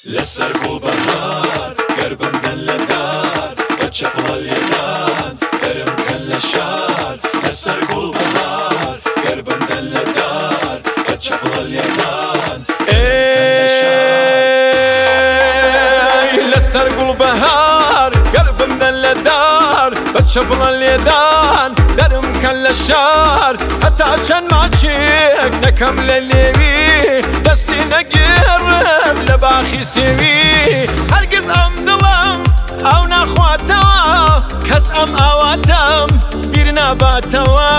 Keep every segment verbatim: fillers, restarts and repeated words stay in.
لسر گوڵبەهار گەربم دەن لە دار بە چەپڵە لێدان دەرم کەن لە شار لەسەر گوڵبەهار گەربم دەن لە دار بە چەپڵە لێدان لەسەر گوڵبەهار گەربم دەن لە دار بە چەپڵە لێدان دەرم کەن لە شار هەتا چەند ماچێک نەکەم لە لێوی دەستی نەگێڕم لە باخی سێوی هەرگیز ئەم دڵم ئەو ناخواتەوە کەس ئەم ئاواتەم بیر ناباتەوە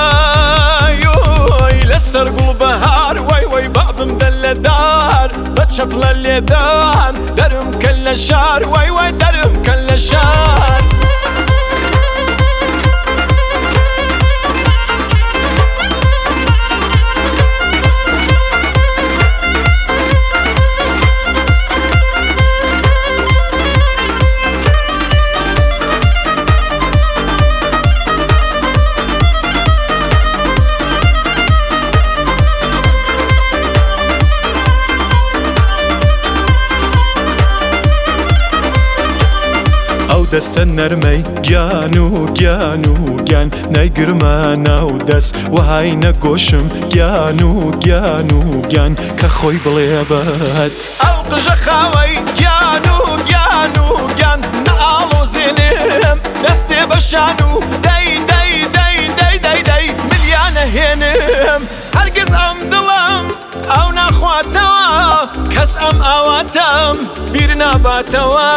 لەسەر گوڵبەهار وای وای بابم دەن لە دار بە چەپڵە لێدان دەرم کەن لە شار وای وای دەرم کەن لە شار دەستە نەرمەی گیان و گیان و گیان نەیگرمە ناو دەست وهای نەگۆشم گیان و گیان و گیان کە خۆی بڵێ بەس ئەو قژە خاوەی گیان و گیان و گیان نەئاڵۆزێنم دەستێ بەشان و دەی دەی دەی دەی دەی دەی ملیانە هێنم هەرگیز ئەم دڵم ئەو ناخواتەوە کەس ئەم ئاواتەم بیر ناباتەوە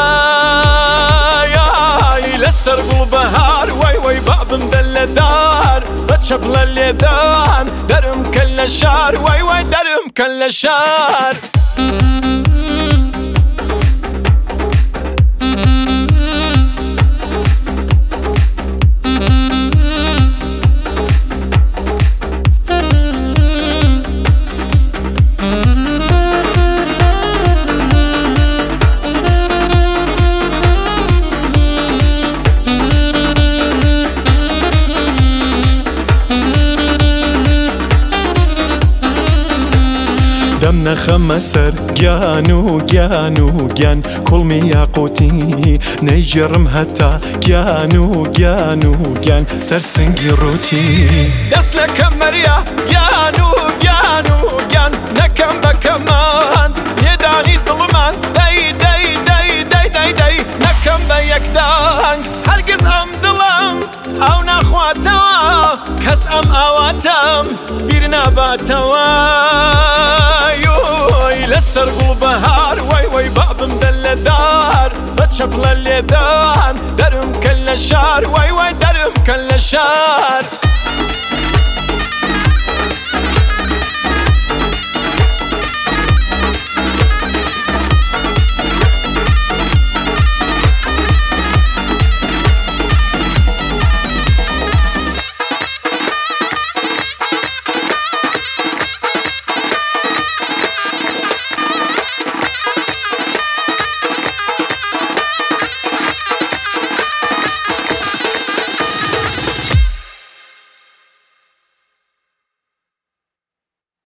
لەسەر گوڵبەهار وای وای بابم دەن لە دار بە چەپڵە لێدان دەرم کەن لە شار وای وای دەرم کەن لە شار دەم نەخەمە سەر گیان و گیان و گیان کوڵمی یاقوتی نەیگێڕم هەتا گیان و گیان و گیان سەرسنگی ڕووتی دەست لە کەمەریە گیان و گیان و گیان نەکەم بە کەماند لێدانی دڵمان دەی دەی دەی دەی دەی دەی نەکەم بە یەکدانگ هەرگیز ئەم دڵم ئەو ناخواتەوە کەس ئەم ئاواتەم بیر ناباتەوە لەسەر گوڵبەهار وای وای بابم دەن لە دار بە چەپڵە لێدان دەرم کەن لە شار وای وای دەرم کەن لە شار